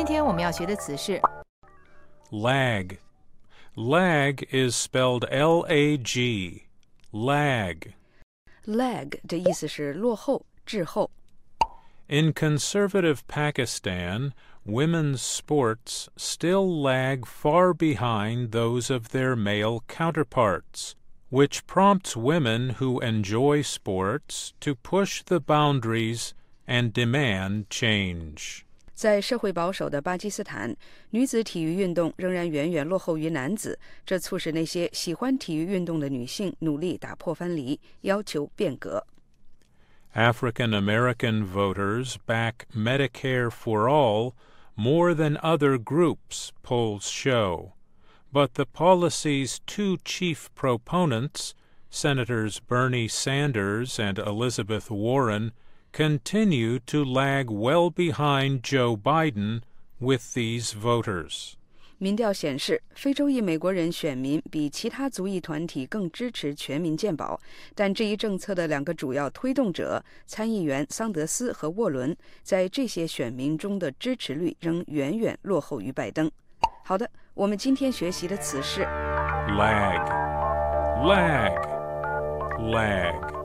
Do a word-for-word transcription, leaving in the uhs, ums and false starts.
今天我们要学的词是 lag. Lag is spelled L A G. Lag. lag 的意思是落后、滞后。 In conservative Pakistan, women's sports still lag far behind those of their male counterparts, which prompts women who enjoy sports to push the boundaries and demand change. 在社会保守的巴基斯坦，女子体育运动仍然远远落后于男子，这促使那些喜欢体育运动的女性努力打破藩篱，要求变革。 African American voters back Medicare for All more than other groups, polls show. But the policy's two chief proponents, Senators Bernie Sanders and Elizabeth Warren, continue to lag well behind Joe Biden with these voters. 民调显示，非洲裔美国人选民比其他族裔团体更支持全民健保，但这一政策的两个主要推动者，参议员桑德斯和沃伦，在这些选民中的支持率仍远远落后于拜登。好的，我们今天学习的词是 lag, lag, lag.